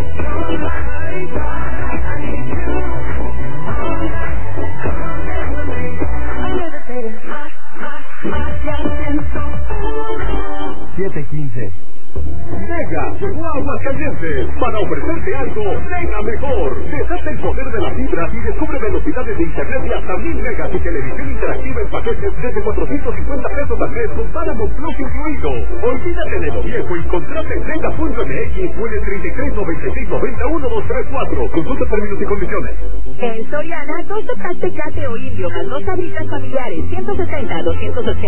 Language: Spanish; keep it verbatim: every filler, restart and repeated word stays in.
siete quince. Mega llegó a Aguascalientes para ofrecerte algo Mega mejor. Desata el poder de las fibras y descubre velocidades de internet de hasta mil megas y televisión interactiva en paquetes desde cuatrocientos cincuenta pesos al mes con Paramount Plus incluido. Olvídate de lo viejo y contrata en Mega punto m x o en el treinta y tres noventa y seis noventa uno dos tres cuatro. Consulta términos y condiciones. En Soriana, dos de Tecate o Indio más dos tablitas familiares, ciento sesenta a doscientos ochenta.